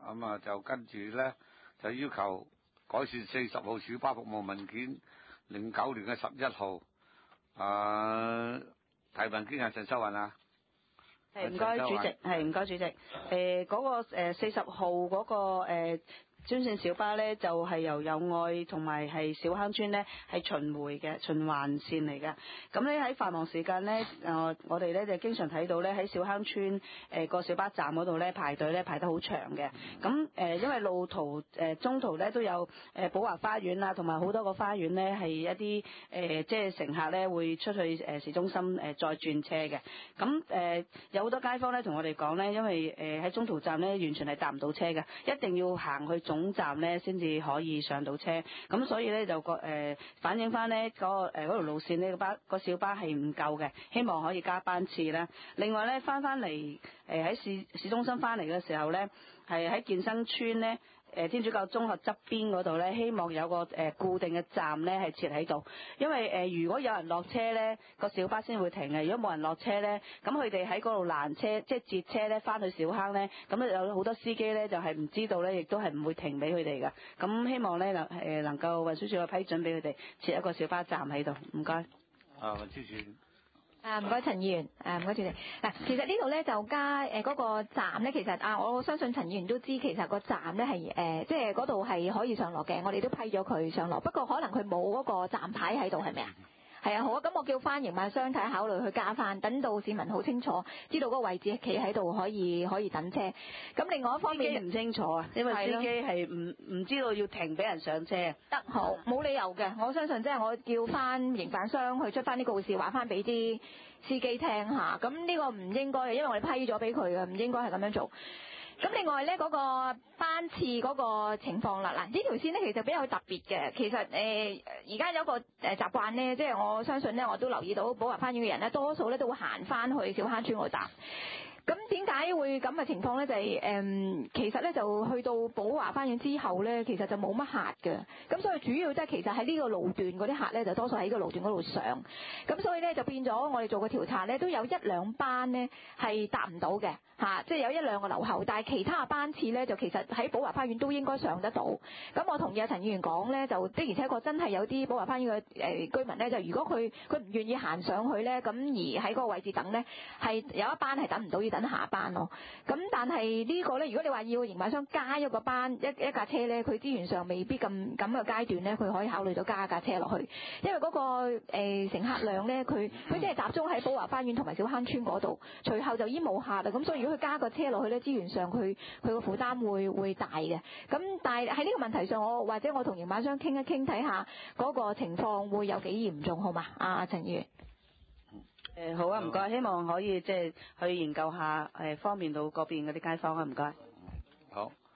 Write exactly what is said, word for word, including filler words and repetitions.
咁啊就跟住咧就要求改善四十號小巴服務文件，零九年嘅十一號。啊，提問經係陳秀雲啊。 係唔該主席，係唔該主席。誒、呃，嗰、那個誒四十號嗰、那個誒。呃專線小巴咧就係、是、由友愛同埋係小坑村咧係巡迴嘅循環線嚟嘅。咁咧喺繁忙時間咧，誒、呃、我哋咧就經常睇到咧喺小坑村誒個、呃、小巴站嗰度咧排隊咧排得好長嘅。咁誒、呃、因為路途誒、呃、中途咧都有誒寶華花園啊，同埋好多個花園咧係一啲誒、呃、即係乘客咧會出去誒市中心誒、呃、再轉車嘅。咁誒、呃、有好多街坊咧同我哋講咧，因為誒喺、呃、中途站咧完全係搭唔到車嘅，一定要行去總站咧先至可以上到車，咁所以咧就個誒、呃、反映翻咧嗰個誒嗰條路線呢個巴個小巴係唔夠嘅，希望可以加班次啦。另外咧翻翻嚟誒喺市市中心翻嚟嘅時候咧，係喺健身村咧。誒天主教中學側邊嗰度咧，希望有個誒固定嘅站咧係設喺度，因為誒如果有人落車咧，個小巴先會停嘅。如果冇人落車咧，咁佢哋喺嗰度攔車，即係截車咧，翻去小坑咧，咁咧有好多司機咧就係唔知道咧，亦都係唔會停俾佢哋嘅。咁希望咧能誒能夠運輸署嘅批准俾佢哋設一個小巴站喺度。唔該。 啊，運輸署。 啊，唔該陳議員，誒唔該主席。嗱，其實呢度咧就加誒嗰個站咧，其實啊，我相信陳議員都知，其實個站咧係誒，即係嗰度係可以上落嘅，我哋都批咗佢上落。不過可能佢冇嗰個站牌喺度，係咪啊？係啊，好啊，咁我叫翻營辦商睇考慮去加翻，等到市民好清楚知道嗰個位置企喺度可以可以等車。咁另外一方面唔清楚啊，因為司機係唔唔知道要停俾人上車。 得好，冇理由嘅。我相信即係我叫翻營辦商去出翻啲告示，話翻俾啲司機聽下。咁呢個唔應該嘅，因為我哋批咗俾佢嘅，唔應該係咁樣做。咁另外咧嗰、那個班次嗰個情況啦，嗱呢條線咧其實比較特別嘅。其實誒而家有一個誒習慣咧，即係我相信咧我都留意到寶華花園嘅人咧，多數咧都會行翻去小坑村嗰站。咁點解會咁嘅情況咧？就係、是、誒、嗯，其實咧就去到寶華花園之後咧，其實就冇乜客嘅。咁所以主要即係其實喺呢個路段嗰啲客咧，就多數喺呢個路段嗰度上。咁所以咧就變咗我哋做個調查咧，都有一兩班咧係搭唔到嘅嚇，即係有一兩個留後。但係其他嘅班次咧，就其實喺寶華花園都應該上得到。咁我同意阿陳議員講咧，就的而且確真係有啲寶華花園嘅誒居民咧，就如果佢佢唔願意行上去咧，咁而喺嗰個位置等咧，係有一班係等唔到，要等下班咯。咁但係呢個咧，如果你話要營辦商加一個班一一架車咧，佢資源上未必咁咁嘅階段咧，佢可以考慮到加一架車落去，因為嗰、那個誒、呃、乘客量咧，佢佢只係集中喺寶華花園同埋小坑村嗰度，隨後就已經冇客啦。咁所以如果佢加個車落去咧，資源上佢佢個負擔會會大嘅。咁但係喺呢個問題上，我或者我同營辦商傾一傾，睇下嗰個情況會有幾嚴重，好嘛？阿陳議員。 誒好啊，唔該，希望可以即係去研究下誒方便到嗰邊嗰啲街坊啊，唔該。 好。